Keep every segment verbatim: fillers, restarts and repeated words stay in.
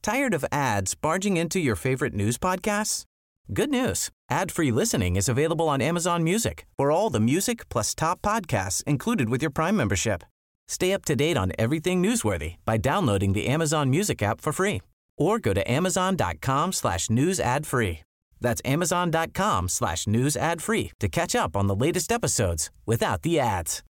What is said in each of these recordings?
Tired of ads barging into your favorite news podcasts? Good news. Ad-free listening is available on Amazon Music for all the music plus top podcasts included with your Prime membership. Stay up to date on everything newsworthy by downloading the Amazon Music app for free or go to amazon.com slash news ad free. That's amazon.com slash news ad free to catch up on the latest episodes without the ads.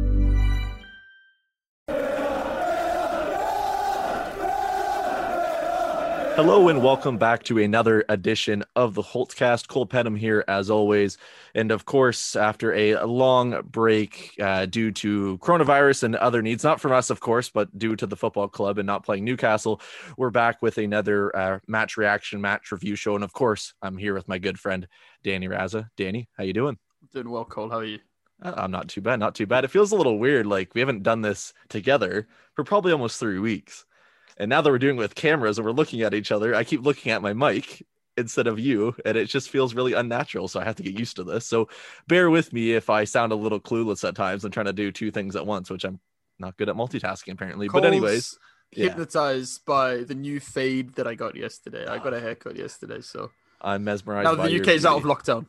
Hello and welcome back to another edition of the Holtzcast. Cole Penham here as always. And of course, after a long break uh, due to coronavirus and other needs, not from us, of course, but due to the football club and not playing Newcastle, we're back with another uh, match reaction, match review show. And of course, I'm here with my good friend, Danny Raza. Danny, how you doing? Doing well, Cole. How are you? Uh, I'm not too bad, not too bad. It feels a little weird. Like we haven't done this together for probably almost three weeks. And now that we're doing it with cameras and we're looking at each other, I keep looking at my mic instead of you, and it just feels really unnatural. So I have to get used to this. So bear with me if I sound a little clueless at times and trying to do two things at once, which I'm not good at multitasking apparently. Cole's but anyways, hypnotized yeah. by the new fade that I got yesterday. I got a haircut yesterday, so I'm mesmerized. Now by the U K is out of lockdown.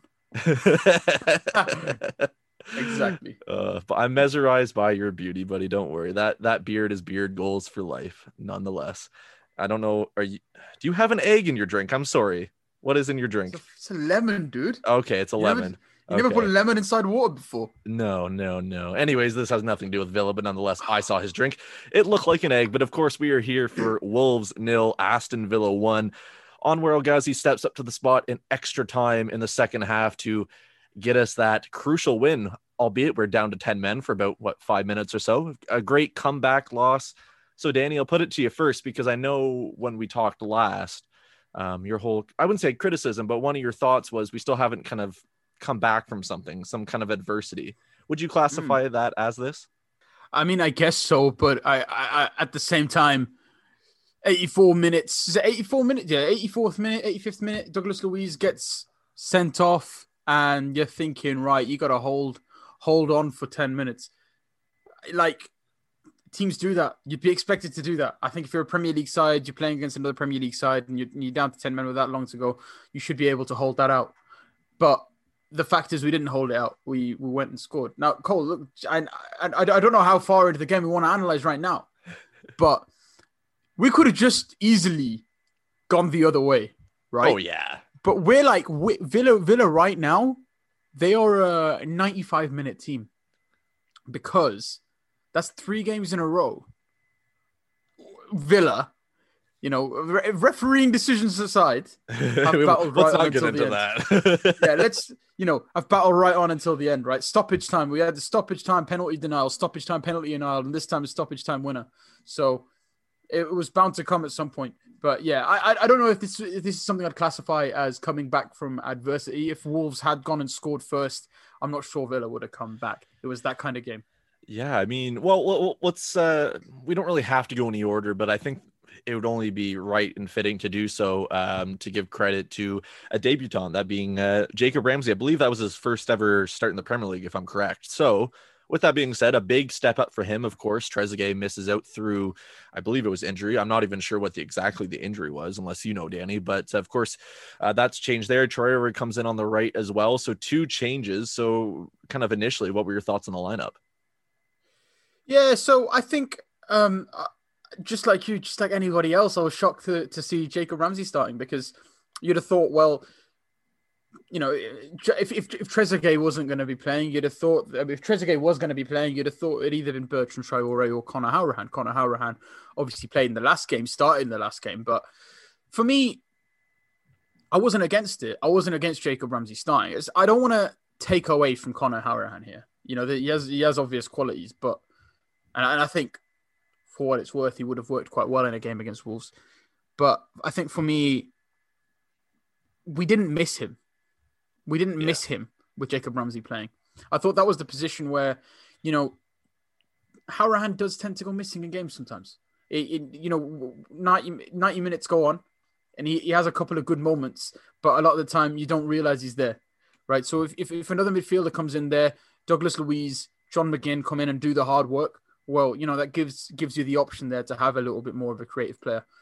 Exactly. Uh, but I'm mesmerized by your beauty, buddy. Don't worry. That that beard is beard goals for life, nonetheless. I don't know. Are you? Do you have an egg in your drink? I'm sorry. What is in your drink? It's a, it's a lemon, dude. Okay, it's a you lemon. Never, you okay. never put a lemon inside water before. No, no, no. Anyways, this has nothing to do with Villa, but nonetheless, I saw his drink. It looked like an egg, but of course, we are here for Wolves nil, Aston Villa one. Onward El Ghazi steps up to the spot in extra time in the second half to get us that crucial win, albeit we're down to ten men for about, what, five minutes or so. A great comeback loss. So, Danny, I'll put it to you first, because I know when we talked last, um, your whole, I wouldn't say criticism, but one of your thoughts was we still haven't kind of come back from something, some kind of adversity. Would you classify mm. that as this? I mean, I guess so, but I, I, I at the same time, eighty-four minutes, is it eighty-four minutes? Yeah, eighty-fourth minute, eighty-fifth minute, Douglas Luiz gets sent off. And you're thinking, right, you got to hold hold on for ten minutes. Like, teams do that. You'd be expected to do that. I think if you're a Premier League side, you're playing against another Premier League side, and you're, you're down to ten men with that long to go, you should be able to hold that out. But the fact is we didn't hold it out. We we went and scored. Now, Cole, look, I, I, I don't know how far into the game we want to analyze right now, but we could have just easily gone the other way, right? Oh, yeah. But we're like Villa. Villa right now, they are a ninety-five minute team because that's three games in a row. Villa, you know, re- refereeing decisions aside, have battled right on until the end. That. yeah, let's you know, I've battled right on until the end. Right, stoppage time. We had the stoppage time penalty denial, stoppage time penalty denial, and this time it's stoppage time winner. So it was bound to come at some point. But yeah, I I don't know if this if this is something I'd classify as coming back from adversity. If Wolves had gone and scored first, I'm not sure Villa would have come back. It was that kind of game. Yeah, I mean, well, let's. Uh, we don't really have to go in the order, but I think it would only be right and fitting to do so. Um, to give credit to a debutant, that being uh, Jacob Ramsey. I believe that was his first ever start in the Premier League, if I'm correct. So, with that being said, a big step up for him, of course. Trezeguet misses out through, I believe it was injury. I'm not even sure what the exactly the injury was, unless you know, Danny. But, of course, uh, that's changed there. Traore comes in on the right as well. So two changes. So kind of initially, what were your thoughts on the lineup? Yeah, so I think um, just like you, just like anybody else, I was shocked to, to see Jacob Ramsey starting because you'd have thought, well, you know, if if, if Trezeguet wasn't going to be playing, you'd have thought, if Trezeguet was going to be playing, you'd have thought it'd either been Bertrand Traore or Conor Hourihane. Conor Hourihane obviously played in the last game, started in the last game. But for me, I wasn't against it. I wasn't against Jacob Ramsey starting. It's, I don't want to take away from Conor Hourihane here. You know, he has he has obvious qualities, but and, and I think for what it's worth, he would have worked quite well in a game against Wolves. But I think for me, we didn't miss him. We didn't yeah. miss him with Jacob Ramsey playing. I thought that was the position where, you know, Hourihane does tend to go missing in games sometimes. It, it, you know, ninety, ninety minutes go on and he, he has a couple of good moments, but a lot of the time you don't realize he's there, right? So if, if, if another midfielder comes in there, Douglas Luiz, John McGinn come in and do the hard work, well, you know, that gives gives you the option there to have a little bit more of a creative player.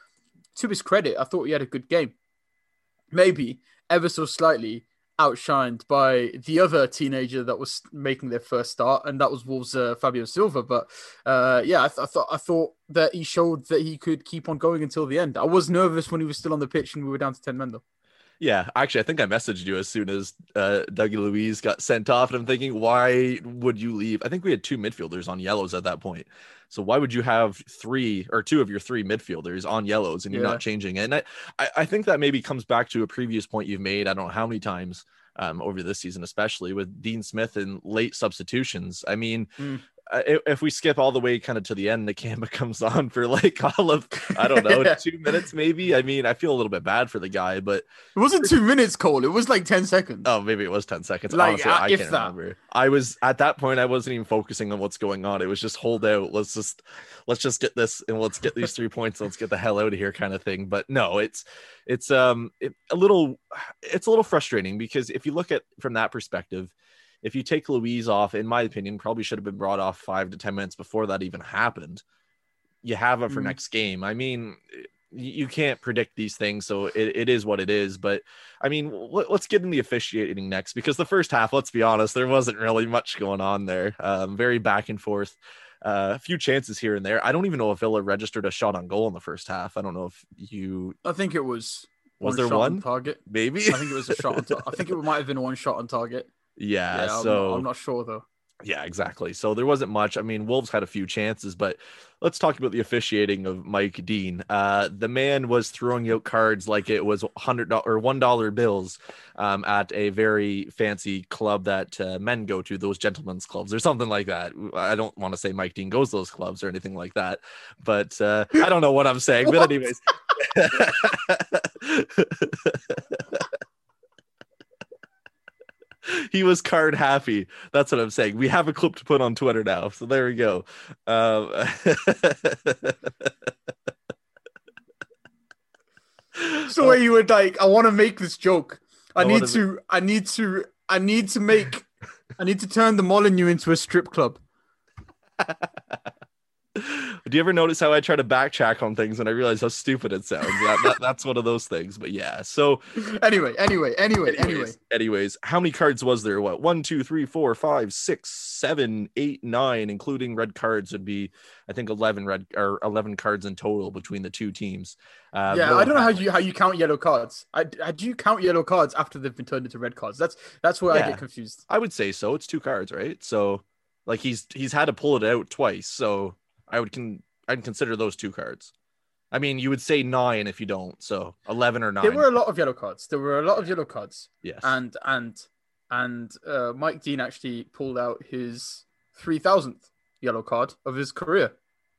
to his credit, I thought he had a good game. Maybe ever so slightly outshined by the other teenager that was making their first start, and that was Wolves' uh, Fabio Silva. But uh, yeah, I, th- I thought I thought that he showed that he could keep on going until the end. I was nervous when he was still on the pitch and we were down to ten men though. Yeah, actually, I think I messaged you as soon as uh, Dougie Luiz got sent off, and I'm thinking, why would you leave? I think we had two midfielders on yellows at that point. So why would you have three or two of your three midfielders on yellows and you're yeah. not changing it? And I, I think that maybe comes back to a previous point you've made. I don't know how many times um, over this season, especially with Dean Smith and late substitutions. I mean, mm. if, if we skip all the way kind of to the end, Nakamba comes on for like all of, I don't know, two minutes maybe. I mean, I feel a little bit bad for the guy, but it wasn't two minutes, Cole. It was like ten seconds. Oh, maybe it was ten seconds. Like, Honestly, uh, I if can't that. remember. I was at that point, I wasn't even focusing on what's going on. It was just hold out. Let's just, let's just get this and let's get these three points. Let's get the hell out of here kind of thing. But no, it's, it's um it, a little, it's a little frustrating because if you look at from that perspective, if you take Luiz off, in my opinion, probably should have been brought off five to ten minutes before that even happened. You have him for mm. next game. I mean, you can't predict these things, so it, it is what it is. But I mean, let, let's get in the officiating next, because the first half, let's be honest, there wasn't really much going on there. Um, very back and forth. Uh, a few chances here and there. I don't even know if Villa registered a shot on goal in the first half. I don't know if you. I think it was. Was one there shot one on target? Maybe. I think it was a shot on target. I think it might have been one shot on target. Yeah, yeah so I'm not, I'm not sure though. Yeah, exactly. So there wasn't much. I mean, Wolves had a few chances, but let's talk about the officiating of Mike Dean. Uh, the man was throwing out cards like it was one hundred dollars or one dollar bills um, at a very fancy club that uh, men go to, those gentlemen's clubs or something like that. I don't want to say Mike Dean goes to those clubs or anything like that, but uh, I don't know what I'm saying. But anyways. He was card happy. That's what I'm saying. We have a clip to put on Twitter now. So there we go. Um, so where you were like, I want to make this joke. I, I need to, make... I need to, I need to make, I need to turn the Molineux into a strip club. Do you ever notice how I try to backtrack on things and I realize how stupid it sounds? That, that, that's one of those things. But yeah, so anyway, anyway, anyway, anyways, anyway. Anyways, how many cards was there? What? One, two, three, four, five, six, seven, eight, nine, including red cards would be, I think, eleven red or eleven cards in total between the two teams. Uh, yeah, I don't know how you how you count yellow cards. I, I do you count yellow cards after they've been turned into red cards? That's that's where yeah, I get confused. I would say so. It's two cards, right? So, like he's he's had to pull it out twice. So. I would con I'd consider those two cards. I mean, you would say nine if you don't, so eleven or nine. There were a lot of yellow cards. There were a lot of yellow cards. Yes. And and and uh, Mike Dean actually pulled out his three thousandth yellow card of his career.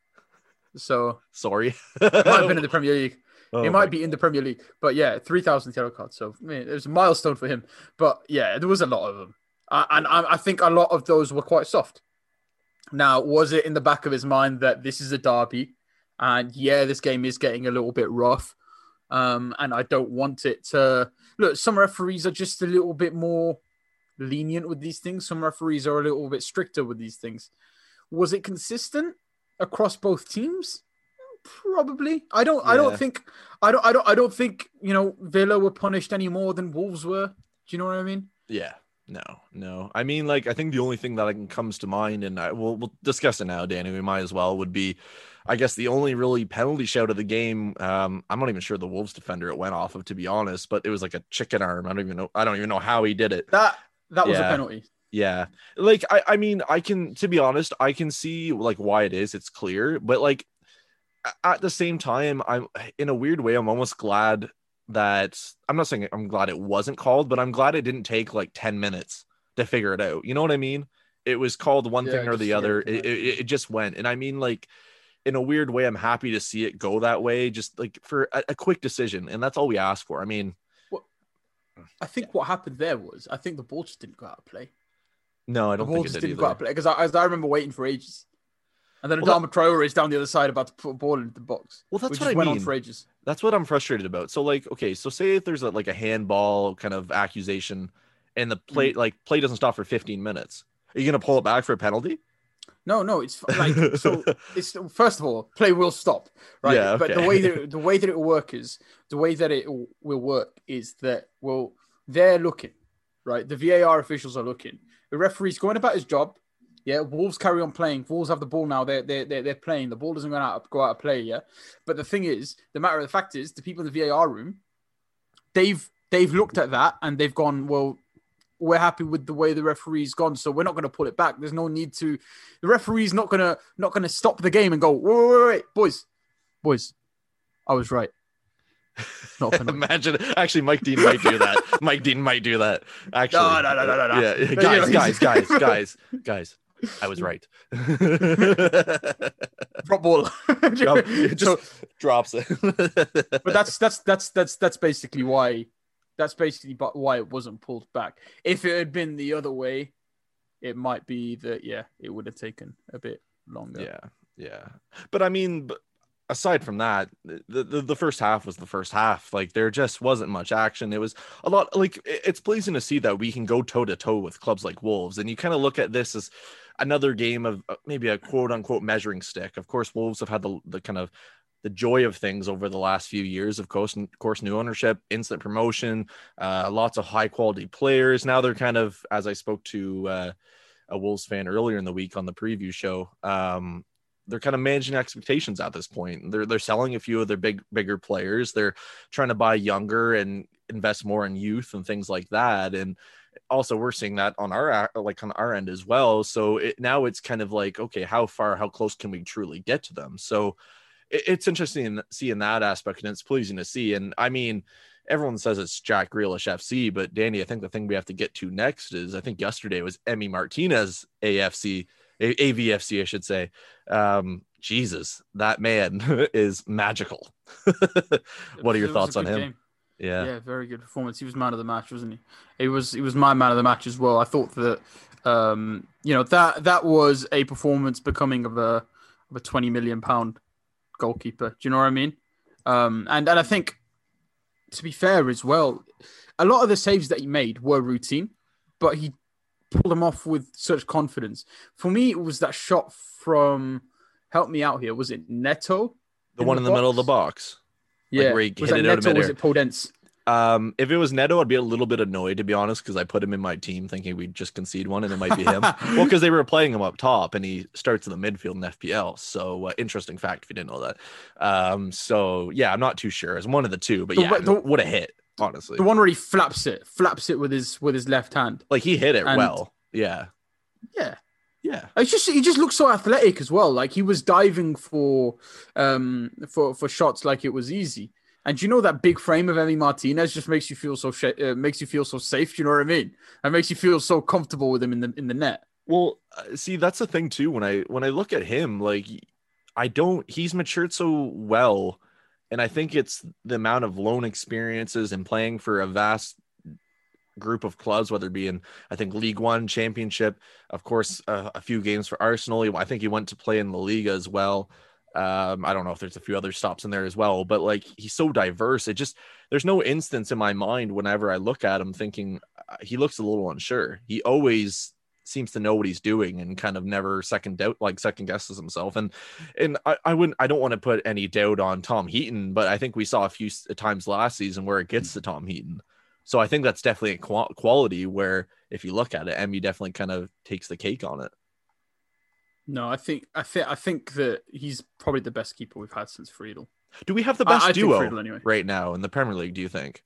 So sorry, it might have been in the Premier League. Oh, it might be in the Premier League, but yeah, three thousandth yellow card. So I mean, it was a milestone for him. But yeah, there was a lot of them, uh, and I, I think a lot of those were quite soft. Now, was it in the back of his mind that this is a derby and yeah, this game is getting a little bit rough um, and I don't want it to... Look, some referees are just a little bit more lenient with these things. Some referees are a little bit stricter with these things. Was it consistent across both teams? Probably. I don't yeah. I don't think I don't I don't I don't think, you know, Villa were punished any more than Wolves were. Do you know what I mean? Yeah. No, no. I mean, like, I think the only thing that like, comes to mind, and I, we'll, we'll discuss it now, Danny, we might as well, would be, I guess, the only really penalty shout of the game. Um, I'm not even sure the Wolves defender it went off of, to be honest, but it was like a chicken arm. I don't even know. I don't even know how he did it. That that was yeah. a penalty. Yeah. Like, I, I mean, I can, to be honest, I can see, like, why it is. It's clear. But, like, at the same time, I'm, in a weird way, I'm almost glad that I'm not saying I'm glad it wasn't called, but I'm glad it didn't take like ten minutes to figure it out. You know what I mean? It was called one yeah, thing or the other. It, it, it just went. And I mean, like, in a weird way, I'm happy to see it go that way, just like for a, a quick decision. And that's all we ask for. I mean, well, I think yeah. what happened there was, I think the ball just didn't go out of play. No, I don't the think ball it just did didn't either. go out of play because I, I remember waiting for ages. And then well, Adama Traore is down the other side about to put a ball into the box. Well, that's which what I went mean. on for ages. That's what I'm frustrated about. So, like, okay, so say if there's a, like a handball kind of accusation, and the play mm. like play doesn't stop for fifteen minutes, are you gonna pull it back for a penalty? No, no, it's like so. It's first of all, play will stop, right? Yeah, But the okay. way that the way that it will work is the way that it will work is that well, they're looking, right? The V A R officials are looking. The referee's going about his job. Yeah, Wolves carry on playing. Wolves have the ball now. They're they're they're, they're playing. The ball doesn't go out go out of play. Yeah, but the thing is, the matter of the fact is, the people in the V A R room, they've they've looked at that and they've gone, well, we're happy with the way the referee's gone, so we're not going to pull it back. There's no need to. The referee's not gonna not gonna stop the game and go, wait, wait, wait, wait. boys, boys, I was right. Not gonna... Imagine. Actually, Mike Dean might do that. Mike Dean might do that. Actually, no, no, no, no, no, no. Yeah, guys, guys, guys, guys, guys. I was right. Drop ball. Drop, just so, drops it. But that's that's that's that's that's basically why. That's basically why it wasn't pulled back. If it had been the other way, it might be that, yeah, it would have taken a bit longer. Yeah, yeah. But I mean, aside from that, the, the, the first half was the first half. Like, there just wasn't much action. It was a lot, like, it's pleasing to see that we can go toe-to-toe with clubs like Wolves. And you kind of look at this as another game of maybe a quote-unquote measuring stick. Of course, Wolves have had the, the kind of the joy of things over the last few years, of course, of course, new ownership, instant promotion, uh, lots of high quality players. Now they're kind of, as I spoke to uh, a Wolves fan earlier in the week on the preview show, um, they're kind of managing expectations at this point. They're they're selling a few of their big bigger players. They're trying to buy younger and invest more in youth and things like that. And also we're seeing that on our like on our end as well. So it, now it's kind of like, okay, how far, how close can we truly get to them? So it's interesting seeing that aspect, and it's pleasing to see. And I mean, everyone says it's Jack Grealish F C, but Danny, I think the thing we have to get to next is, I think yesterday was Emi Martinez A F C, A V F C, I should say. Um, Jesus, that man is magical. What are your thoughts on him? Game. Yeah, yeah, very good performance. He was man of the match, wasn't he? He was. He was my man of the match as well. I thought that, um, you know, that that was a performance becoming of a of a twenty million pound goalkeeper. Do you know what I mean? Um, and, and I think, to be fair as well, a lot of the saves that he made were routine, but he pulled them off with such confidence. For me, it was that shot from, help me out here, was it Neto? The one in the, in the middle of the box? Yeah. Like where he was hit that it out Neto of or was it Podence? Um, if it was Neto, I'd be a little bit annoyed, to be honest, because I put him in my team thinking we'd just concede one and it might be him. Well, because they were playing him up top and he starts in the midfield in F P L. So uh, interesting fact if you didn't know that. Um, so yeah, I'm not too sure. It's one of the two, but the, yeah, the, what a hit, honestly. The one where he flaps it, flaps it with his with his left hand. Like he hit it and, well. Yeah. Yeah. Yeah. It's just he just looks so athletic as well. Like he was diving for um for, for shots like it was easy. And you know that big frame of Emi Martinez just makes you feel so sh- uh, makes you feel so safe. Do you know what I mean? It makes you feel so comfortable with him in the in the net. Well, uh, see, that's the thing too. When I when I look at him, like I don't, he's matured so well, and I think it's the amount of loan experiences and playing for a vast group of clubs, whether it be in I think League One, Championship, of course, uh, a few games for Arsenal. I think he went to play in La Liga as well. Um, I don't know if there's a few other stops in there as well, but like he's so diverse. It just, there's no instance in my mind whenever I look at him thinking uh, he looks a little unsure. He always seems to know what he's doing and kind of never second doubt, like second guesses himself. And, and I, I wouldn't, I don't want to put any doubt on Tom Heaton, but I think we saw a few times last season where it gets to Tom Heaton. So I think that's definitely a qual- quality where if you look at it, Emmy definitely kind of takes the cake on it. No, I think I think I think that he's probably the best keeper we've had since Friedel. Do we have the best I, I duo Friedel, anyway. right now in the Premier League? Do you think?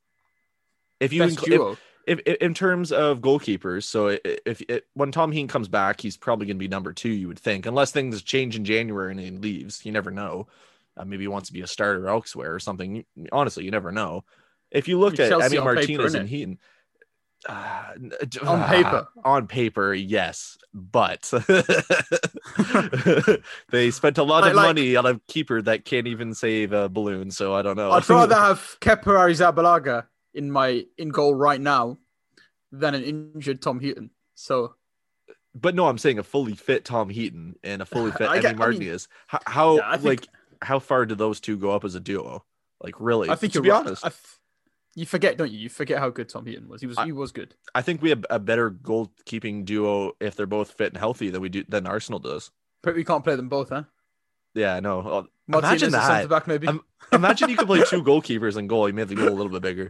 If you best inc- duo. If, if, in terms of goalkeepers, so if, if it, when Tom Heaton comes back, he's probably going to be number two, you would think, unless things change in January and he leaves. You never know. Uh, maybe he wants to be a starter elsewhere or something. Honestly, you never know. If you look at Emi Martinez paper, and Heaton. Uh, on paper, uh, on paper, yes, but they spent a lot like, of like, money on a keeper that can't even save a balloon. So I don't know. I'd rather have Kepa Arrizabalaga in my in goal right now than an injured Tom Heaton. So, but no, I'm saying a fully fit Tom Heaton and a fully fit Emi Martinez. I mean, how, how yeah, think, like how far do those two go up as a duo? Like really? I think to you're be right. honest. I, th- You forget, don't you? You forget how good Tom Heaton was. He was. I, he was good. I think we have a better goalkeeping duo if they're both fit and healthy than we do than Arsenal does. But we can't play them both, huh? Yeah, no. Well, Martinez imagine is that. centre back, maybe. Um, imagine you could play two goalkeepers in goal. You made the goal a little bit bigger.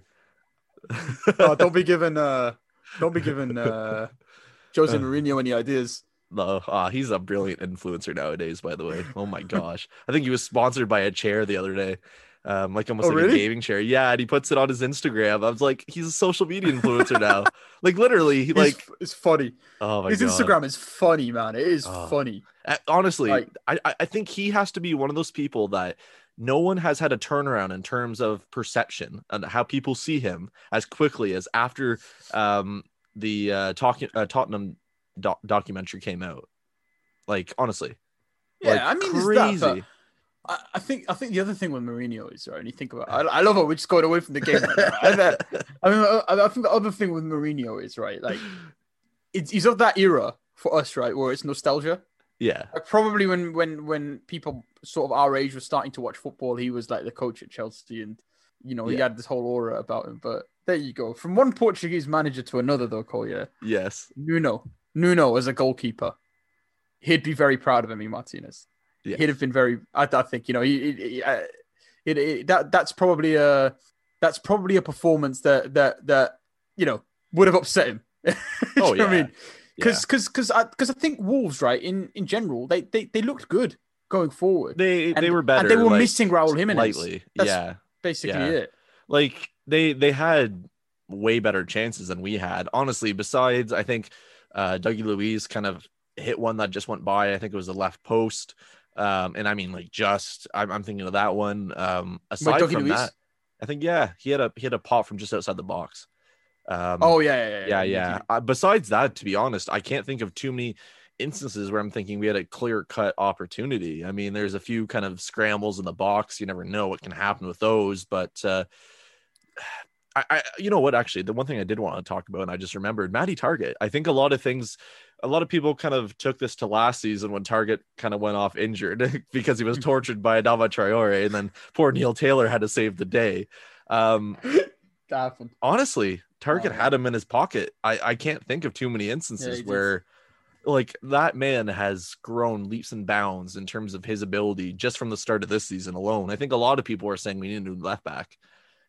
Oh, don't be giving. Uh, don't be giving uh, Jose Mourinho any ideas. No, ah, he's a brilliant influencer nowadays. By the way, oh my gosh, I think he was sponsored by a chair the other day, um, like almost Oh, like really? a gaming chair. Yeah, and he puts it on his Instagram. I was like, he's a social media influencer now. Like literally, he He's- like, it's funny. oh my His god, Instagram is funny, man. It is Oh. funny. Uh, honestly, Like- I I I think he has to be one of those people that no one has had a turnaround in terms of perception and how people see him as quickly as after um the uh, talking uh, Tottenham doc- documentary came out. Like honestly, Yeah, like, I mean, crazy. there's that, but I, I think I think the other thing with Mourinho is right. And you think about, I, I love it. We're just going away from the game. Right now. And, uh, I mean, I, I think the other thing with Mourinho is right. Like, it's he's of that era for us, right, where it's nostalgia. Yeah, Like, probably when when when people sort of our age were starting to watch football, he was like the coach at Chelsea, and you know he Yeah. had this whole aura about him. But there you go. From one Portuguese manager to another, though, Collier. yes, Nuno, Nuno as a goalkeeper, he'd be very proud of Emi Martinez. Yeah. He'd have been very. I, I think you know he, he, he uh, it, it, that that's probably a that's probably a performance that that that you know would have upset him. You Oh, know what I yeah. mean, because because because I because I think Wolves, right, in in general, they they they looked good going forward. they And- they were better. and they were like, missing Raul Jimenez. slightly. That's Yeah, basically yeah. it. like they they had way better chances than we had. Honestly, besides I think uh Dougie Luiz kind of hit one that just went by. I think it was the left post. Um, and I mean like just I'm, I'm thinking of that one. Um, aside Dougie from Luiz? that, I think yeah, he had a he had a pop from just outside the box. Um, Oh yeah, yeah, yeah, yeah. yeah. Uh, besides that, to be honest, I can't think of too many instances where I'm thinking we had a clear cut opportunity. I mean, there's a few kind of scrambles in the box. You never know what can happen with those, but uh, I, I, you know what? Actually, the one thing I did want to talk about, and I just remembered, Matty Target. I think a lot of things, a lot of people kind of took this to last season when Target kind of went off injured because he was tortured by Adama Traore, and then poor Neil Taylor had to save the day. Um, That happened. honestly, Target Oh. had him in his pocket. I, I can't think of too many instances Yeah, he did. where like that man has grown leaps and bounds in terms of his ability just from the start of this season alone. I think a lot of people are saying we need a new left back.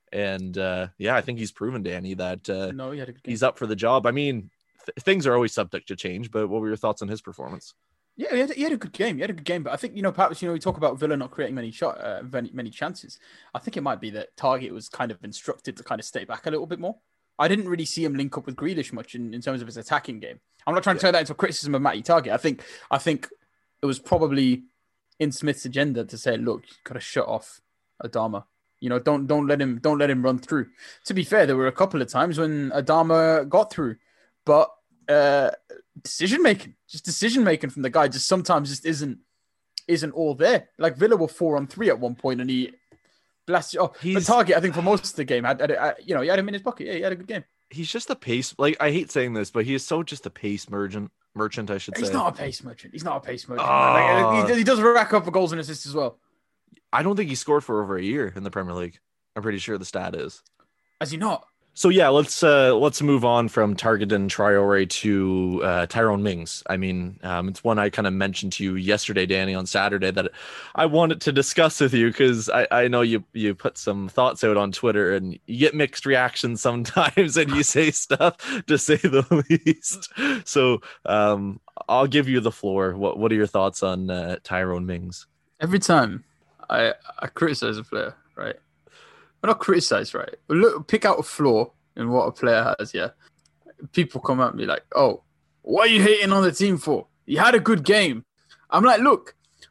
And uh, yeah, I think he's proven, Danny, that uh, No, he had a good game. he's up for the job. I mean, th- things are always subject to change, but what were your thoughts on his performance? Yeah, he had, he had a good game. He had a good game, but I think you know, perhaps you know, we talk about Villa not creating many shot, uh, many, many chances. I think it might be that Target was kind of instructed to kind of stay back a little bit more. I didn't really see him link up with Grealish much in, in terms of his attacking game. I'm not trying to turn that into a criticism of Matty Target. I think I think it was probably in Smith's agenda to say, look, you got to shut off Adama. You know, don't don't let him don't let him run through. To be fair, there were a couple of times when Adama got through, but uh, decision making, just decision making from the guy, just sometimes just isn't isn't all there. Like Villa were four on three at one point, and he blasted. Oh, He's- but Target, I think for most of the game, had, had, had you know he had him in his pocket. Yeah, he had a good game. He's just a pace. Like I hate saying this, but he is so just a pace merchant. Merchant, I should He's say. not a pace merchant. He's not a pace merchant. man. Oh. Like, he, he does rack up for goals and assists as well. I don't think he scored for over a year in the Premier League. I'm pretty sure the stat is. Has he not? So yeah, let's uh, let's move on from Target and Traore to uh, Tyrone Mings. I mean, um, it's one I kind of mentioned to you yesterday, Danny, on Saturday that I wanted to discuss with you because I, I know you you put some thoughts out on Twitter and you get mixed reactions sometimes and you say stuff to say the least. So um, I'll give you the floor. What what are your thoughts on uh, Tyrone Mings? Every time I I criticize a player, right? Well, not criticize, right? But look, pick out a flaw in what a player has. Yeah, people come at me like, "Oh, what are you hating on the team for? He had a good game." I'm like, "Look,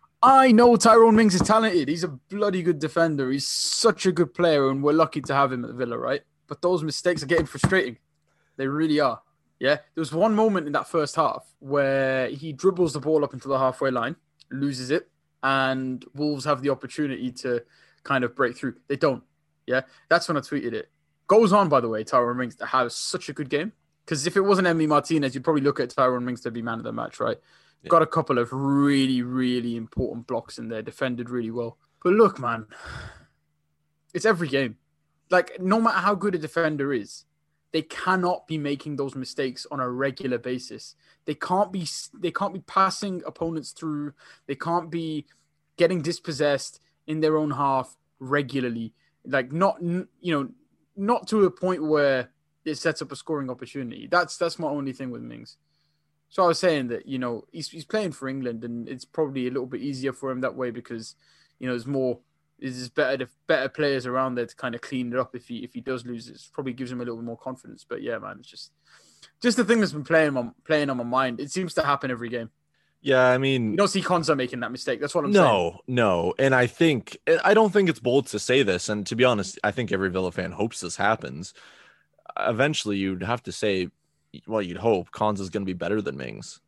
I know Tyrone Mings is talented. He's a bloody good defender. He's such a good player, and we're lucky to have him at Villa, right? But those mistakes are getting frustrating. They really are. Yeah, there was one moment in that first half where he dribbles the ball up into the halfway line, loses it, and Wolves have the opportunity to kind of break through. They don't. Yeah, that's when I tweeted it. Goes on, by the way, Tyrone Mings to have such a good game. Because if it wasn't Emi Martinez, you'd probably look at Tyrone Mings to be man of the match, right? Yeah. Got a couple of really, really important blocks in there, defended really well. But look, man, it's every game. like no matter how good a defender is, they cannot be making those mistakes on a regular basis. They can't be they can't be passing opponents through. They can't be getting dispossessed in their own half regularly. Like not you know not to a point where it sets up a scoring opportunity. That's that's my only thing with Mings. So I was saying that, you know, he's he's playing for England, and it's probably a little bit easier for him that way because, you know, there's more there's better better players around there to kind of clean it up if he if he does lose. It probably gives him a little bit more confidence. But yeah, man, it's just just the thing that's been playing on playing on my mind. It seems to happen every game. Yeah, I mean, you don't see Konsa making that mistake. That's what I'm no, saying. No, no. And I think I don't think it's bold to say this. And to be honest, I think every Villa fan hopes this happens. Eventually, you'd have to say, well, you'd hope Konsa is going to be better than Mings.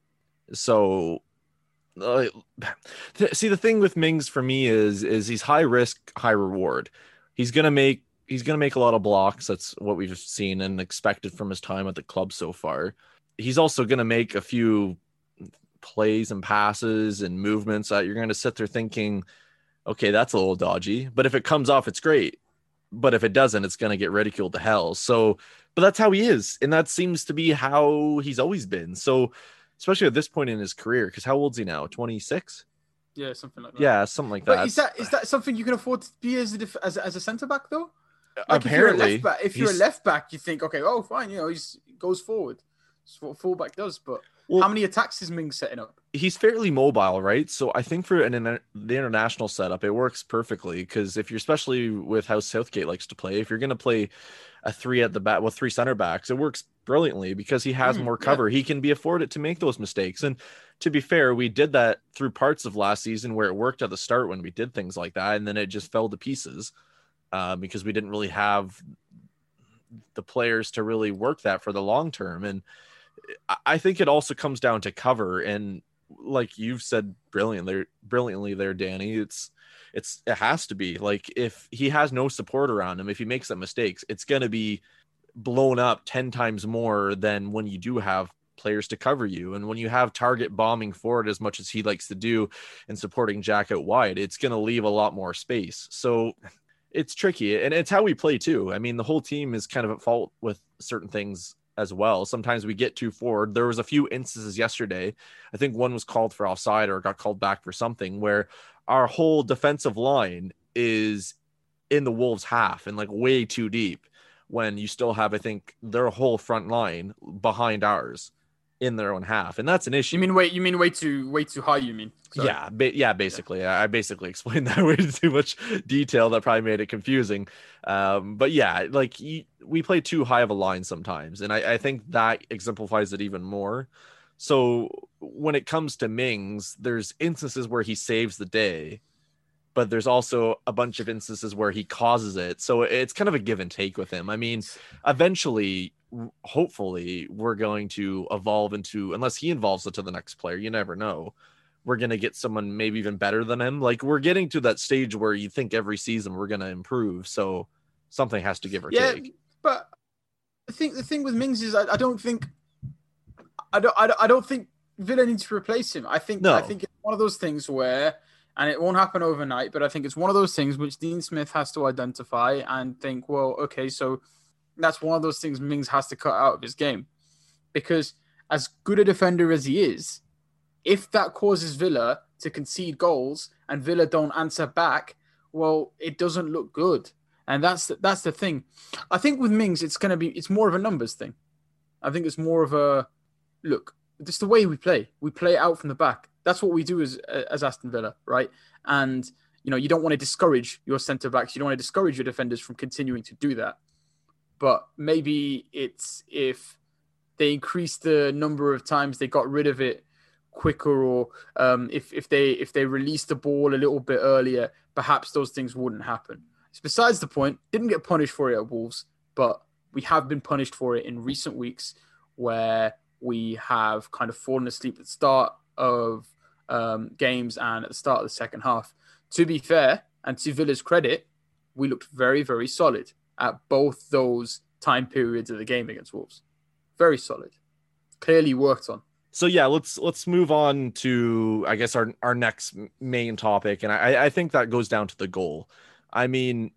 So, uh, see, the thing with Mings for me is is he's high risk, high reward. He's gonna make he's gonna make a lot of blocks. That's what we've seen and expected from his time at the club so far. He's also gonna make a few plays and passes and movements that you're gonna sit there thinking, okay, that's a little dodgy. But if it comes off, it's great. But if it doesn't, it's gonna get ridiculed to hell. So, but that's how he is, and that seems to be how he's always been. So. Especially at this point in his career, because how old's he now? twenty-six? Yeah, something like that. Yeah, something like that. But is that is that something you can afford to be as a def- as, a, as a centre back though? Like Apparently, if you're a left back, if you're a left back, you think, okay, oh fine, you know, he's he goes forward. That's what fullback does. But well, how many attacks is Mings setting up? He's fairly mobile, right? So I think for an, an the international setup, it works perfectly because if you're especially with how Southgate likes to play, if you're going to play a three at the back with three center backs, it works brilliantly because he has mm, more cover. Yeah. He can be afforded to make those mistakes. And to be fair, we did that through parts of last season where it worked at the start when we did things like that, and then it just fell to pieces uh, because we didn't really have the players to really work that for the long term. And I think it also comes down to cover. And like you've said brilliantly, brilliantly there, Danny, it's it's it has to be like if he has no support around him, if he makes some mistakes, it's going to be blown up ten times more than when you do have players to cover you. And when you have Targett bombing forward as much as he likes to do and supporting Jack out wide, it's going to leave a lot more space. So it's tricky, and it's how we play too. I mean, the whole team is kind of at fault with certain things as well. Sometimes we get too forward. There was a few instances yesterday. I think one was called for offside or got called back for something where our whole defensive line is in the Wolves half and like way too deep when you still have, I think, their whole front line behind ours in their own half. And that's an issue. You mean, wait, you mean way too, way too high, you mean? Sorry. Yeah. Ba- yeah, basically. Yeah. I basically explained that way too much detail that probably made it confusing. Um, but yeah, like you, we play too high of a line sometimes. And I, I think that exemplifies it even more. So when it comes to Mings, there's instances where he saves the day, but there's also a bunch of instances where he causes it. So it's kind of a give and take with him. I mean, eventually, hopefully, we're going to evolve into, unless he evolves into the next player, you never know, we're going to get someone maybe even better than him. Like we're getting to that stage where you think every season we're going to improve. So something has to give or yeah, take. But I think the thing with Mings is I, I don't think, I don't, I don't, I don't think Villa needs to replace him. I think, no. I think it's one of those things where, and it won't happen overnight, but I think it's one of those things which Dean Smith has to identify and think, well, okay, so that's one of those things Mings has to cut out of his game. Because as good a defender as he is, if that causes Villa to concede goals and Villa don't answer back, well, it doesn't look good. And that's the, that's the thing. I think with Mings, it's going to be, it's more of a numbers thing. I think it's more of a, look, it's the way we play. We play out from the back. That's what we do as as Aston Villa, right? And, you know, you don't want to discourage your centre-backs. You don't want to discourage your defenders from continuing to do that. But maybe it's if they increase the number of times they got rid of it quicker, or um, if, if they if they release the ball a little bit earlier, perhaps those things wouldn't happen. It's besides the point. Didn't get punished for it at Wolves, but we have been punished for it in recent weeks where we have kind of fallen asleep at the start of um, games and at the start of the second half. To be fair, and to Villa's credit, we looked very, very solid at both those time periods of the game against Wolves. Very solid. Clearly worked on. So yeah, let's let's move on to, I guess, our our next main topic, and I, I think that goes down to the goal. I mean,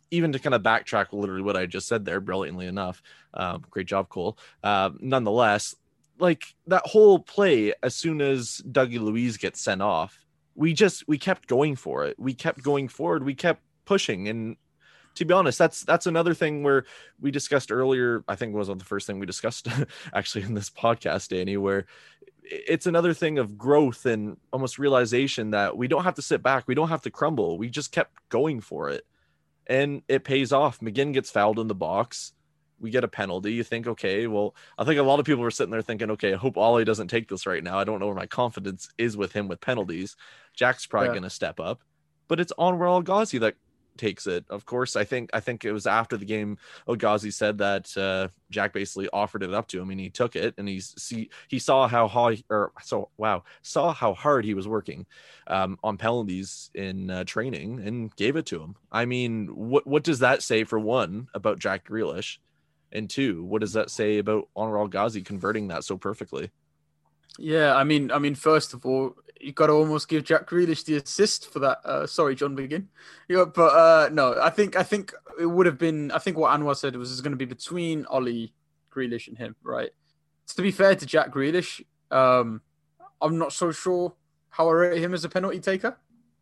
even to kind of backtrack literally what I just said there, brilliantly enough, um, great job, Cole. Uh, nonetheless, like that whole play, as soon as Dougie Louise gets sent off, we just we kept going for it. We kept going forward. We kept pushing. And to be honest, that's that's another thing where we discussed earlier. I think it was on the first thing we discussed actually in this podcast, Danny, where it's another thing of growth and almost realization that we don't have to sit back. We don't have to crumble. We just kept going for it. And it pays off. McGinn gets fouled in the box. We get a penalty. You think, okay, well, I think a lot of people were sitting there thinking, okay, I hope Ollie doesn't take this right now. I don't know where my confidence is with him with penalties. Jack's probably yeah. going to step up. But it's Anwar El Ghazi that takes it. Of course, I think I think it was after the game, El Ghazi said that uh, Jack basically offered it up to him, and he took it, and he's see he saw how high or so wow saw how hard he was working um, on penalties in uh, training, and gave it to him. I mean, what what does that say for one about Jack Grealish, and two, what does that say about Anwar El Ghazi converting that so perfectly? Yeah, I mean, I mean, first of all, you got to almost give Jack Grealish the assist for that. Uh, sorry, John McGinn. Yeah, but uh, no, I think I think it would have been. I think what Anwar said was going to be between Ollie, Grealish, and him, right? To be fair to Jack Grealish, um, I'm not so sure how I rate him as a penalty taker,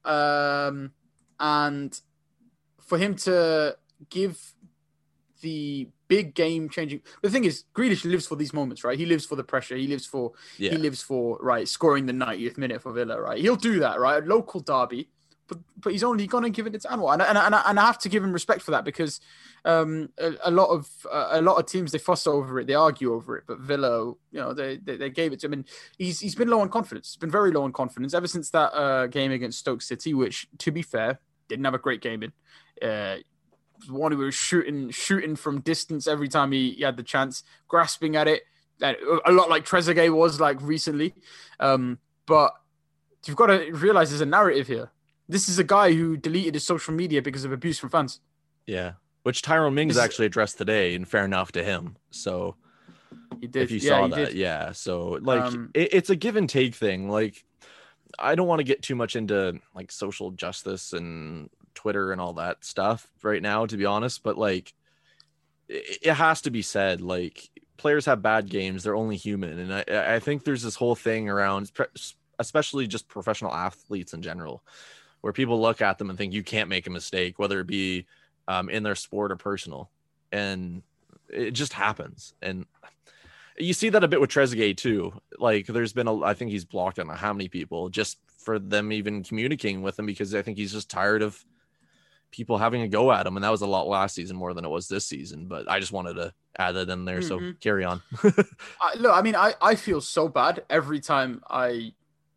um, and for him to give the big game changing. The thing is, Grealish lives for these moments, right? He lives for the pressure. He lives for yeah. he lives for right scoring the ninetieth minute for Villa, right? He'll do that, right? A local derby, but but he's only gonna give it to Anwar, and and and I, and I have to give him respect for that because um a, a lot of uh, a lot of teams they fuss over it, they argue over it, but Villa, you know, they they, they gave it to him, and he's he's been low on confidence. He's been very low on confidence ever since that uh, game against Stoke City, which to be fair didn't have a great game in. Uh, One who was shooting, shooting from distance every time he, he had the chance, grasping at it, and a lot like Trezeguet was like recently. Um, but you've got to realize there's a narrative here. This is a guy who deleted his social media because of abuse from fans. Yeah, which Tyrone Mings this actually addressed today, and fair enough to him. So he did. If you yeah, saw he that, did. yeah. So like, Um, it, it's a give and take thing. Like, I don't want to get too much into like social justice and Twitter and all that stuff right now, to be honest, but like it, it has to be said, like players have bad games, they're only human. And I, I think there's this whole thing around, especially just professional athletes in general, where people look at them and think you can't make a mistake, whether it be um, in their sport or personal. And it just happens. And you see that a bit with Trezeguet too. Like there's been a, I think he's blocked, I don't know how many people, just for them even communicating with him, because I think he's just tired of people having a go at him. And that was a lot last season more than it was this season, but I just wanted to add that in there. Mm-hmm. So carry on. I, look, I mean, I, I feel so bad every time I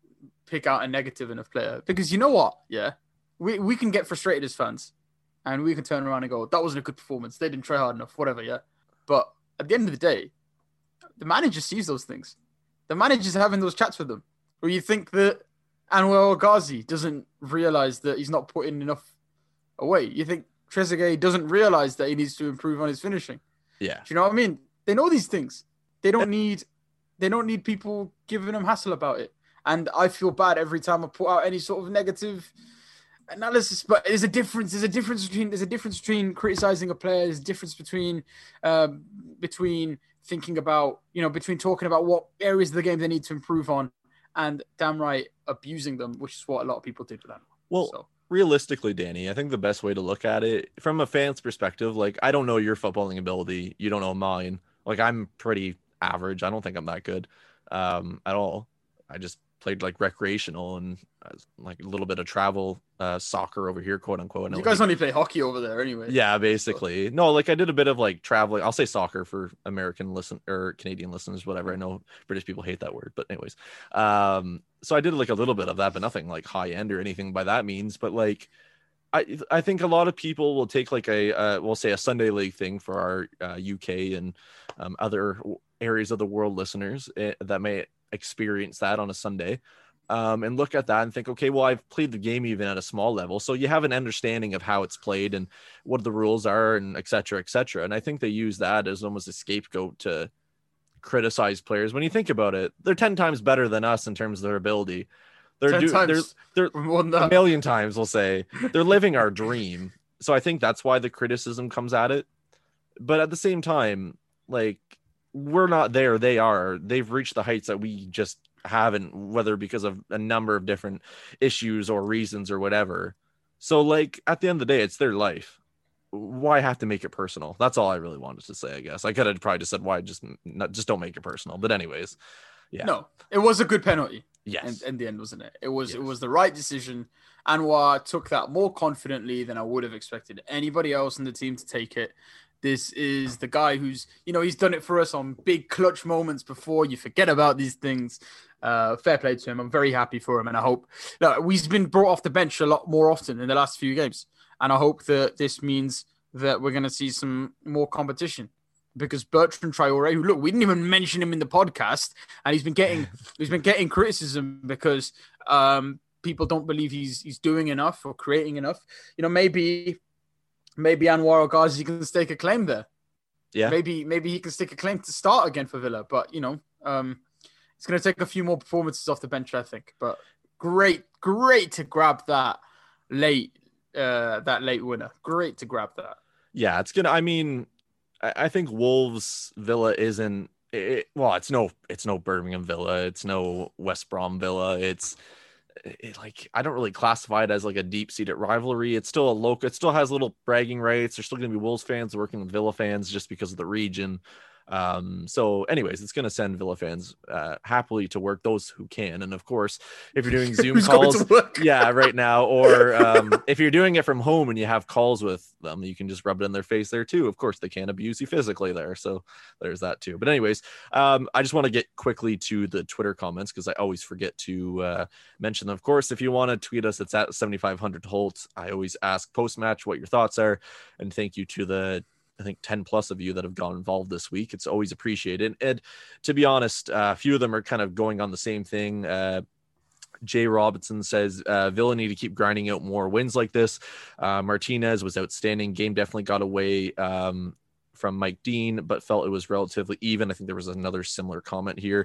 pick out a negative in a player, because you know what? Yeah. We, we can get frustrated as fans and we can turn around and go, that wasn't a good performance. They didn't try hard enough, whatever. Yeah. But at the end of the day, the manager sees those things. The manager's having those chats with them, where you think that Anwar El Ghazi doesn't realize that he's not putting enough away. You think Trezeguet doesn't realize that he needs to improve on his finishing. Yeah. Do you know what I mean? They know these things. They don't need they don't need people giving them hassle about it. And I feel bad every time I put out any sort of negative analysis. But there's a difference. There's a difference between there's a difference between criticizing a player. There's a difference between um, between thinking about, you know, between talking about what areas of the game they need to improve on and damn right abusing them, which is what a lot of people did with that. Well, so. Realistically, Danny, I think the best way to look at it from a fan's perspective, like I don't know your footballing ability, you don't know mine. Like I'm pretty average. I don't think I'm that good um, at all. I just played like recreational and uh, like a little bit of travel uh, soccer over here, quote unquote. You guys only play hockey over there anyway. Yeah, basically. So. No, like I did a bit of like traveling. I'll say soccer for American listen or Canadian listeners, whatever. I know British people hate that word, but anyways. Um, so I did like a little bit of that, but nothing like high end or anything by that means. But like, I I think a lot of people will take like a uh, we'll say a Sunday league thing for our uh, U K and um, other areas of the world listeners uh, that may experience that on a Sunday, um, and look at that and think, okay, well, I've played the game even at a small level, so you have an understanding of how it's played and what the rules are and et cetera, et cetera. And I think they use that as almost a scapegoat to criticize players. When you think about it, they're ten times better than us in terms of their ability. They're do, they're they're a million times, we'll say, they're living our dream. so I think that's why the criticism comes at it. But at the same time, like, we're not there. They are. They've reached the heights that we just haven't, whether because of a number of different issues or reasons or whatever. So, like, at the end of the day, it's their life. Why have to make it personal? That's all I really wanted to say, I guess. I could have probably just said, why just not, just don't make it personal. But anyways, yeah. No, it was a good penalty. Yes. In, in the end, wasn't it? It was, yes. It was the right decision. Anwar took that more confidently than I would have expected anybody else in the team to take it. This is the guy who's, you know, he's done it for us on big clutch moments before. You forget about these things. Uh, fair play to him. I'm very happy for him. And I hope that he's been brought off the bench a lot more often in the last few games. And I hope that this means that we're going to see some more competition. Because Bertrand Traore, who, look, we didn't even mention him in the podcast, and he's been getting he's been getting criticism because um, people don't believe he's he's doing enough or creating enough. You know, maybe maybe Anwar El Ghazi can stake a claim there. Yeah. Maybe maybe he can stake a claim to start again for Villa. But, you know, um, it's going to take a few more performances off the bench, I think. But great, great to grab that late uh, that late winner. Great to grab that. Yeah, it's gonna. I mean. I think Wolves Villa isn't it, well. It's no, it's no Birmingham Villa. It's no West Brom Villa. It's it, like I don't really classify it as like a deep seated rivalry. It's still a local. It still has little bragging rights. There's still going to be Wolves fans working with Villa fans just because of the region. Um, so anyways, it's going to send Villa fans uh, happily to work, those who can. And of course, if you're doing Zoom calls, yeah, right now, or um, if you're doing it from home and you have calls with them, you can just rub it in their face there too. Of course, they can't abuse you physically there. So there's that too. But anyways, um, I just want to get quickly to the Twitter comments because I always forget to uh, mention them. Of course, if you want to tweet us, it's at seventy-five hundred Holt. I always ask post-match what your thoughts are. And thank you to the I think ten plus of you that have gone involved this week. It's always appreciated. And to be honest, uh, a few of them are kind of going on the same thing. Uh, Jay Robinson says, uh, Villa need to keep grinding out more wins like this. Uh, Martinez was outstanding. Game definitely got away um, from Mike Dean, but felt it was relatively even. I think there was another similar comment here.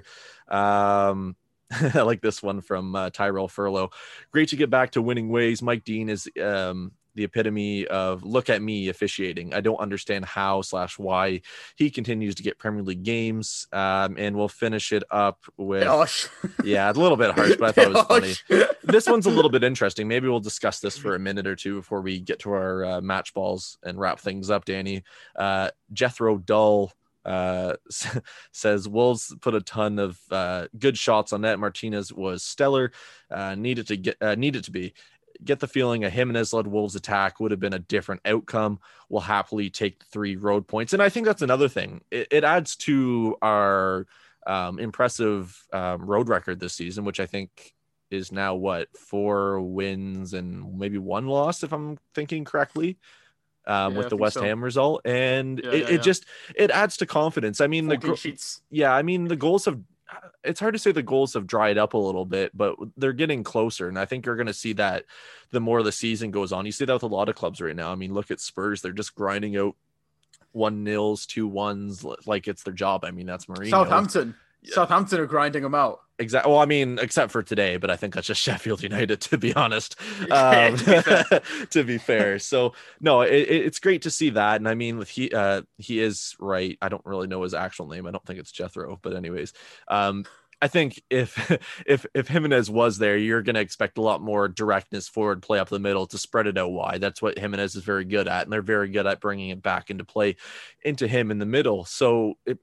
Um, I like this one from uh, Tyrell Furlow. Great to get back to winning ways. Mike Dean is um, the epitome of look at me officiating. I don't understand how slash why he continues to get Premier League games. Um, and we'll finish it up with, Gosh. yeah, a little bit harsh, but I thought it was funny. This one's a little bit interesting. Maybe we'll discuss this for a minute or two before we get to our uh, match balls and wrap things up, Danny. Uh, Jethro Dull uh says Wolves put a ton of uh good shots on net. Martinez was stellar. Uh needed to get uh, needed to be get the feeling a Jimenez-led Wolves attack would have been a different outcome. We'll happily take the three road points. And I think that's another thing. It, it adds to our um, impressive um, road record this season, which I think is now, what, four wins and maybe one loss, if I'm thinking correctly, um, yeah, with the West so. Ham result. And yeah, it, yeah, it yeah. just, it adds to confidence. I mean, the gro- yeah, I mean, the goals have, it's hard to say the goals have dried up a little bit, but they're getting closer. And I think you're going to see that the more the season goes on. You see that with a lot of clubs right now. I mean, look at Spurs. They're just grinding out one nils, two ones, like it's their job. I mean, that's Mourinho. Southampton. Yeah. Southampton are grinding them out. Exactly. Well, I mean, except for today, but I think that's just Sheffield United, to be honest. Um, to, be to be fair, so no, it, it's great to see that. And I mean, with he, uh, he is right. I don't really know his actual name. I don't think it's Jethro, but anyways, um, I think if if if Jimenez was there, you're going to expect a lot more directness forward, play up the middle to spread it out wide. That's what Jimenez is very good at, and they're very good at bringing it back into play, into him in the middle. So it.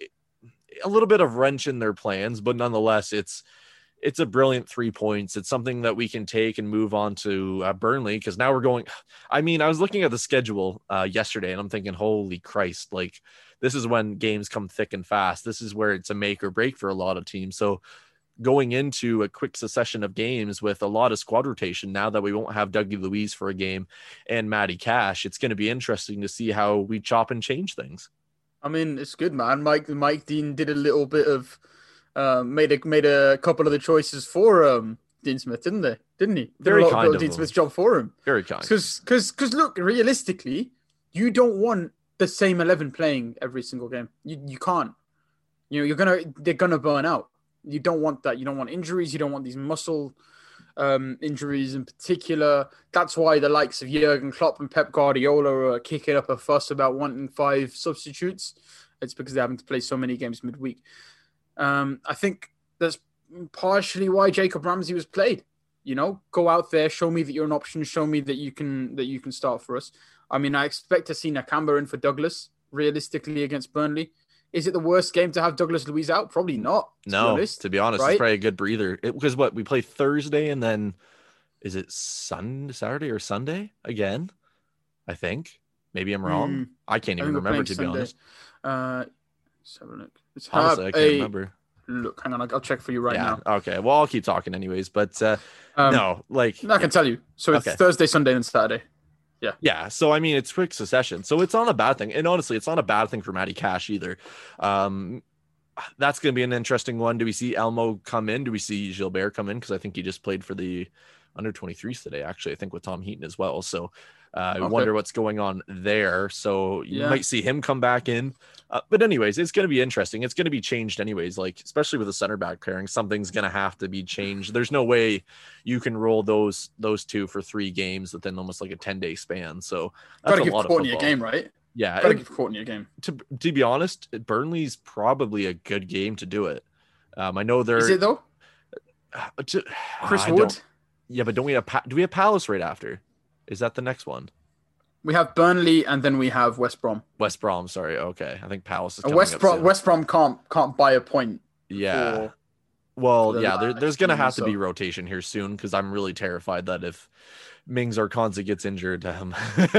A little bit of wrench in their plans, but nonetheless, it's it's a brilliant three points. It's something that we can take and move on to uh, Burnley, because now we're going. I mean, I was looking at the schedule uh, yesterday, and I'm thinking, holy Christ, like this is when games come thick and fast. This is where it's a make or break for a lot of teams. So going into a quick succession of games with a lot of squad rotation, now that we won't have Dougie Luiz for a game and Matty Cash, it's going to be interesting to see how we chop and change things. I mean, it's good, man. Mike Mike Dean did a little bit of uh, made a made a couple of the choices for um, Dean Smith, didn't they? Didn't he? Did Very a lot kind of of Dean him. Smith's job for him. Very kind. Because because because look, realistically, you don't want the same eleven playing every single game. You you can't. You know, you're gonna they're gonna burn out. You don't want that. You don't want injuries. You don't want these muscle um, injuries in particular. That's why the likes of Jurgen Klopp and Pep Guardiola are kicking up a fuss about wanting five substitutes. It's because they're having to play so many games midweek. Um, I think that's partially why Jacob Ramsey was played. You know, go out there, show me that you're an option, show me that you can that you can start for us. I mean, I expect to see Nakamba in for Douglas realistically against Burnley. Is it the worst game to have Douglas Luiz out? Probably not. To no, be honest, to be honest, right? It's probably a good breather. It, because what we play Thursday and then is it Sun Saturday or Sunday again? I think maybe I'm wrong. Mm, I can't I even think we're remember playing to be Sunday. honest. Uh, let's have a look. Let's Honestly, have I can't a remember. look. Hang on, I'll I'll check for you right yeah. now. Okay. Well, I'll keep talking anyways. But uh, Um, no, like I can tell you. So it's Okay. Thursday, Sunday, and Saturday. Yeah, so I mean, it's quick succession, so it's not a bad thing, and honestly, it's not a bad thing for Matty Cash either. Um, that's going to be an interesting one. Do we see Elmo come in? Do we see Gilbert come in? Because I think he just played for the under twenty-threes today, actually. I think with Tom Heaton as well. So uh, I Okay. wonder what's going on there. So you Yeah. might see him come back in. Uh, but anyways, it's going to be interesting. It's going to be changed anyways. Like especially with the center back pairing, something's going to have to be changed. There's no way you can roll those those two for three games within almost like a ten day span. So that's Got to a give lot of Courtney a football. game, right? Yeah, Got to and give Courtney a game. to to be honest, Burnley's probably a good game to do it. Um, I know they're Is it though? uh, to, Chris I Wood. don't- Yeah, but don't we have Pa- do we have Palace right after? Is that the next one? We have Burnley and then we have West Brom. West Brom, sorry. Okay, I think Palace is And coming West up Brom, soon. West Brom can't can't buy a point. Yeah. for- Well, the yeah, there, last there's going to game, have to be so- rotation here soon because I'm really terrified that if Mings or Konza gets injured, um,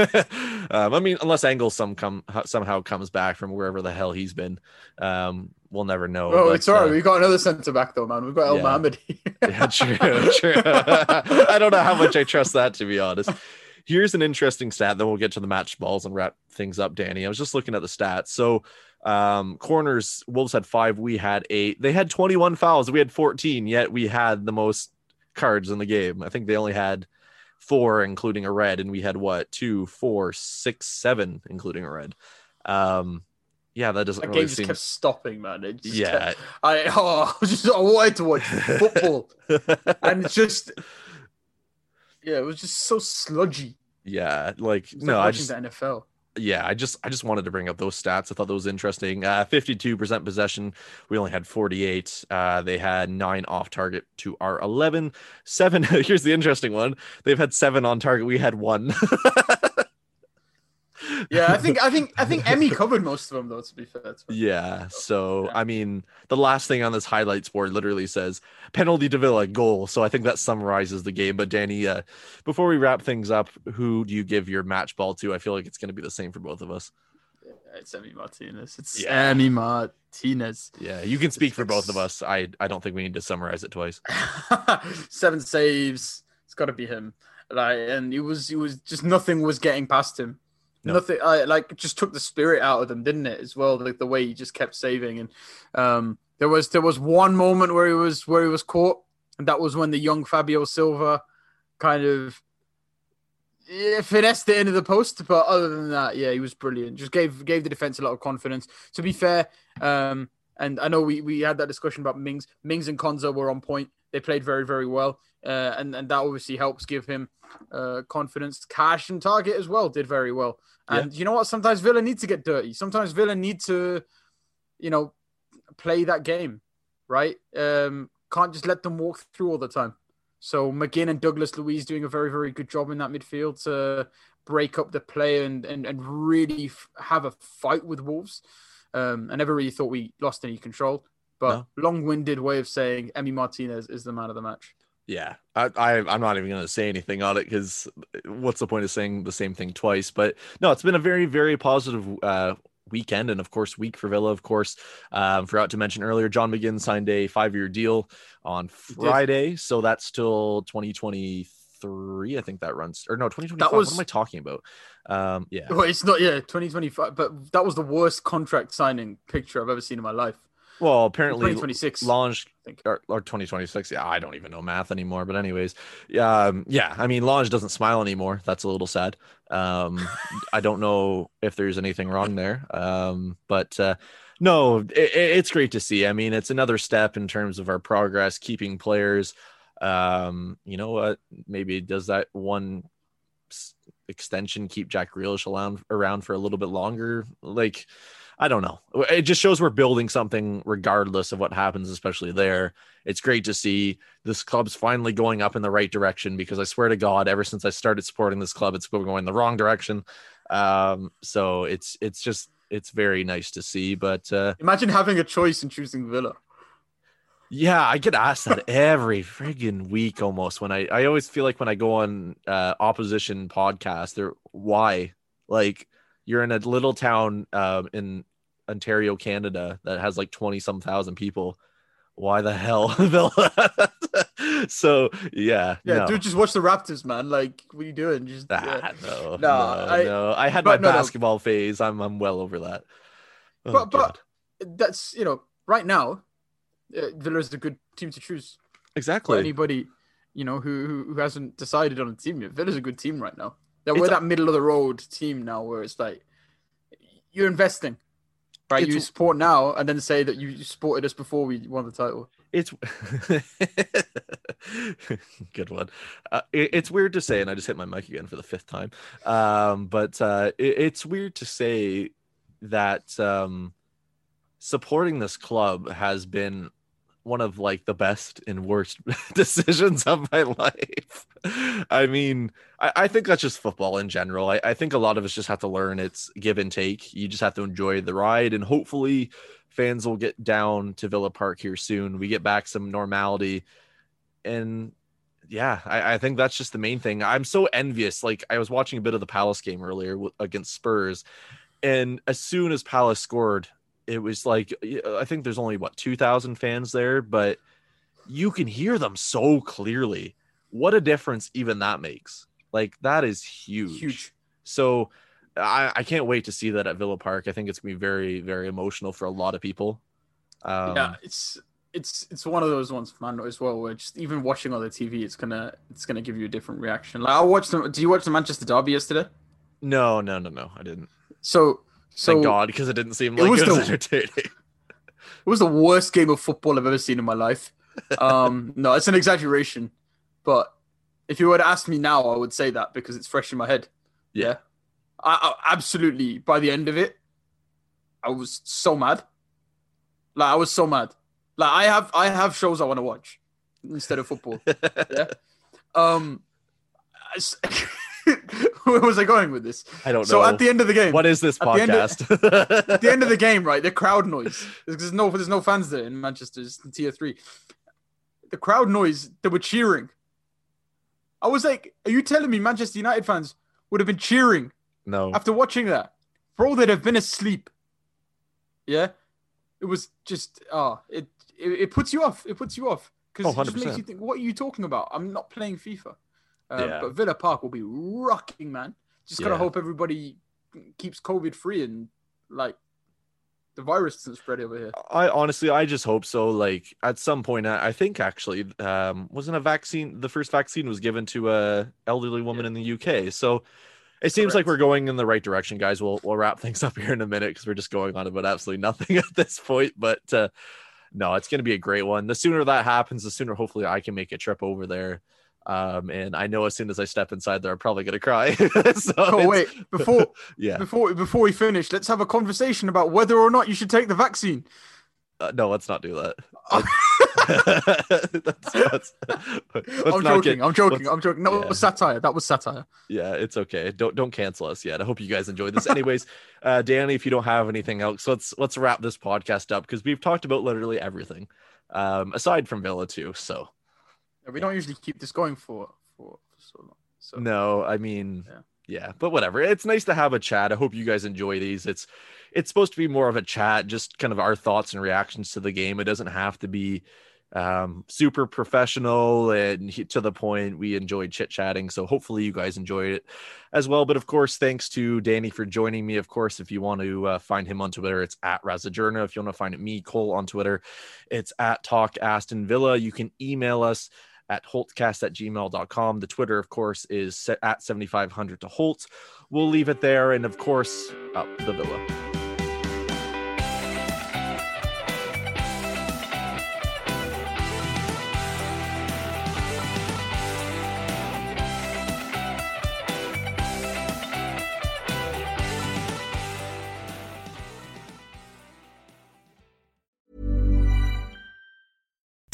um, I mean, unless Engel some come somehow comes back from wherever the hell he's been, um, we'll never know. Oh, but, it's all right. uh, We've got another centre back though, man. We've got El yeah. Mohamed. yeah, true, true. I don't know how much I trust that, to be honest. Here's an interesting stat, then we'll get to the match balls and wrap things up, Danny. I was just looking at the stats. So um, corners, Wolves had five, we had eight. They had twenty-one fouls, we had fourteen, yet we had the most cards in the game. I think they only had four, including a red, and we had what, two, four, six, seven, including a red. Um, yeah, that doesn't That really game just seem... kept stopping, man. It just Yeah. kept- I oh, I just I wanted to watch football, and it's just yeah, it was just so sludgy. yeah, like, It's no, like I watching just... the N F L. yeah, I just I just wanted to bring up those stats. I thought that was interesting. Uh, fifty-two percent possession. We only had forty-eight. Uh, they had nine off target to our eleven. Seven. Here's the interesting one. They've had seven on target. We had one. Yeah, I think I think I think Emmy covered most of them though. To be fair, to him. Yeah. So, Yeah. I mean, the last thing on this highlights board literally says penalty to Villa, goal. So I think that summarizes the game. But Danny, uh, before we wrap things up, who do you give your match ball to? I feel like it's going to be the same for both of us. Yeah, it's Emmy Martinez. It's Yeah. Emmy Martinez. Yeah, you can speak for It's- both of us. I, I don't think we need to summarize it twice. Seven saves. It's got to be him. Like, and he was, he was just nothing was getting past him. No. Nothing. I like just took the spirit out of them, didn't it? As well, like the way he just kept saving. And um, there was there was one moment where he was where he was caught, and that was when the young Fabio Silva kind of yeah, finessed it into the post. But other than that, yeah, he was brilliant. Just gave gave the defense a lot of confidence. To be fair, um, and I know we, we had that discussion about Mings. Mings and Konza were on point. They played very, very well. Uh, and, and that obviously helps give him uh, confidence. Cash and Target as well did very well. And you know what? Sometimes Villa need to get dirty. Sometimes Villa need to, you know, play that game, right? Um, can't just let them walk through all the time. So McGinn and Douglas Luiz doing a very, very good job in that midfield to break up the play and, and, and really f- have a fight with Wolves. Um, I never really thought we lost any control. But No. long-winded way of saying Emmy Martinez is the man of the match. Yeah, I, I I'm not even going to say anything on it because what's the point of saying the same thing twice? But no, it's been a very, very positive uh, weekend and, of course, week for Villa, of course. Um, forgot to mention earlier, John McGinn signed a five-year deal on Friday. So that's still twenty twenty-three. I think that runs. Or no, twenty twenty-five. That was- What am I talking about? Um, yeah. Well, it's not, yeah, twenty twenty-five, but that was the worst contract signing picture I've ever seen in my life. Well, apparently twenty twenty-six. Lange think. or, or twenty twenty-six. Yeah, I don't even know math anymore. But anyways, um, yeah, I mean, Lange doesn't smile anymore. That's a little sad. Um, I don't know if there's anything wrong there. Um, but uh, no, it, it's great to see. I mean, it's another step in terms of our progress, keeping players. Um, you know what? Maybe does that one extension keep Jack Grealish around around for a little bit longer? Like, I don't know. It just shows we're building something regardless of what happens, especially there. It's great to see this club's finally going up in the right direction, because I swear to God, ever since I started supporting this club, it's going in the wrong direction. Um, so it's it's just it's very nice to see. But uh, imagine having a choice in choosing Villa. Yeah, I get asked that every friggin' week almost. When I, I always feel like when I go on uh, opposition podcasts, they're why like you're in a little town uh, in Ontario, Canada that has like twenty some thousand people. Why the hell? So yeah, yeah, no. dude, just watch the Raptors, man. Like, what are you doing? Just ah, yeah. no, no, no, I, no. I had my no, basketball no. phase. I'm I'm well over that. Oh, but God. but that's you know right now. Uh, Villa is a good team to choose. Exactly. For anybody, you know, who, who who hasn't decided on a team yet. Villa's a good team right now. That we're It's that middle of the road team now, where it's like you're investing, right? It's- You support now, and then say that you supported us before we won the title. It's good one. Uh, it, it's weird to say, and I just hit my mic again for the fifth time. Um, but uh, it, it's weird to say that um, supporting this club has been one of like the best and worst decisions of my life. I mean, I, I think that's just football in general. I, I think a lot of us just have to learn it's give and take. You just have to enjoy the ride, and hopefully fans will get down to Villa Park here soon. We get back some normality. And yeah, I, I think that's just the main thing. I'm so envious. Like, I was watching a bit of the Palace game earlier against Spurs, and as soon as Palace scored, it was like, I think there's only what two thousand fans there, but you can hear them so clearly. What a difference even that makes. Like, that is huge. Huge. So I, I can't wait to see that at Villa Park. I think it's gonna be very, very emotional for a lot of people. Um, yeah, it's it's it's one of those ones, man, as well, where just even watching on the T V, it's gonna it's gonna give you a different reaction. Like, I watched them. Did you watch the Manchester Derby yesterday? No, no, no, no, I didn't. So. So, Thank God, because it didn't seem like it was, it was the, entertaining. It was the worst game of football I've ever seen in my life. Um, no, it's an exaggeration. But if you were to ask me now, I would say that because it's fresh in my head. Yeah. yeah. I, I absolutely, by the end of it, I was so mad. Like, I was so mad. Like, I have I have shows I want to watch instead of football. yeah. Um. Where was I going with this? I don't know. So at the end of the game, what is this podcast? At the, of, at the end of the game, right? The crowd noise. There's no, there's no fans there in Manchester. It's in tier three. The crowd noise. They were cheering. I was like, "Are you telling me Manchester United fans would have been cheering?" No. After watching that, bro, they'd have been asleep. Yeah, it was just ah, uh, it, it it puts you off. It puts you off because oh, it just makes you think, "What are you talking about? I'm not playing FIFA." Um, yeah. But Villa Park will be rocking, man. Just gotta yeah. hope everybody keeps COVID free and like the virus doesn't spread over here. I honestly, I just hope so. Like at some point, I think actually, um, wasn't a vaccine. The first vaccine was given to a elderly woman yeah. in the U K. So it seems Correct. like we're going in the right direction, guys. We'll we'll wrap things up here in a minute because we're just going on about absolutely nothing at this point. But uh, no, it's going to be a great one. The sooner that happens, the sooner hopefully I can make a trip over there. Um, and I know as soon as I step inside there, I'm probably going to cry. so oh, wait, before, yeah, before, before we finish, let's have a conversation about whether or not you should take the vaccine. Uh, no, let's not do that. that's, that's, let's I'm, joking, get, I'm joking. I'm joking. No, yeah. It was satire. That was satire. Yeah, it's okay. Don't don't cancel us yet. I hope you guys enjoyed this. Anyways, uh, Danny, if you don't have anything else, let's let's wrap this podcast up because we've talked about literally everything, um, aside from Villa too. So. We don't usually keep this going for, for, for so long. So. No, I mean, yeah. yeah, but whatever. It's nice to have a chat. I hope you guys enjoy these. It's it's supposed to be more of a chat, just kind of our thoughts and reactions to the game. It doesn't have to be um, super professional and to the point. We enjoyed chit-chatting, so hopefully you guys enjoyed it as well. But of course, thanks to Danny for joining me. Of course, if you want to uh, find him on Twitter, it's at Razajourna. If you want to find me, Cole, on Twitter, it's at Talk Aston Villa. You can email us at holtcast at gmail dot com. The Twitter, of course, is set at seventy-five hundred to Holt. We'll leave it there. And of course, up the Villa.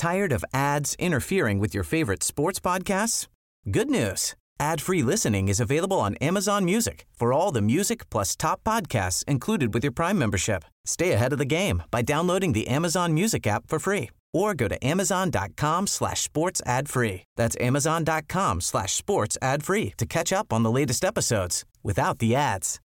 Tired of ads interfering with your favorite sports podcasts? Good news. Ad-free listening is available on Amazon Music for all the music plus top podcasts included with your Prime membership. Stay ahead of the game by downloading the Amazon Music app for free or go to amazon.com slash sports ad free. That's amazon.com slash sports ad free to catch up on the latest episodes without the ads.